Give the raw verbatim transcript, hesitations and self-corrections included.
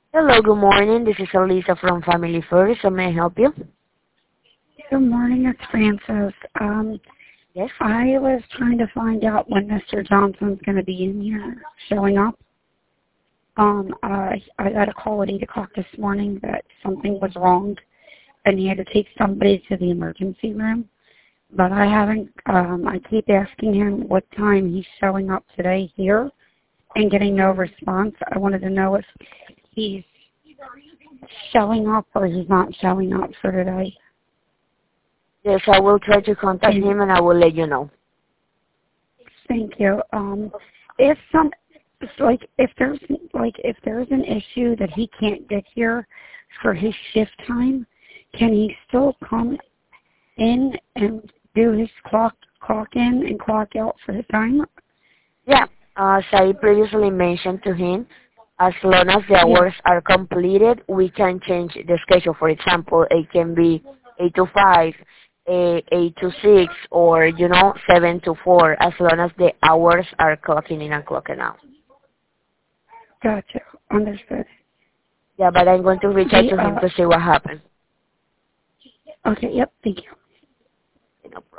Hello, good morning. This is Elisa from Family First. How may I help you? Good morning, it's Frances. Um, Yes. I was trying to find out when Mister Johnson's going to be in here showing up. Um, uh, I got a call at eight o'clock this morning that something was wrong and he had to take somebody to the emergency room. But I haven't, um, I keep asking him what time he's showing up today here and getting no response. I wanted to know if he's showing up or he's not showing up for today. Yes, I will try to contact And him and I will let you know. thank you. Um, if some, it's like if there's like if there's an issue that he can't get here for his shift time, can he still come in and do his clock clock in and clock out for his time? Yeah, as I previously mentioned to him, as long as the Yeah. hours are completed, we can change the schedule. For example, it can be eight to five, eh, eight to six, or, you know, seven to four, as long as the hours are clocking in and clocking out. Gotcha. Understood. Yeah, but I'm going to reach out The, to him uh, to see what happened. okay, yep, thank you. No problem.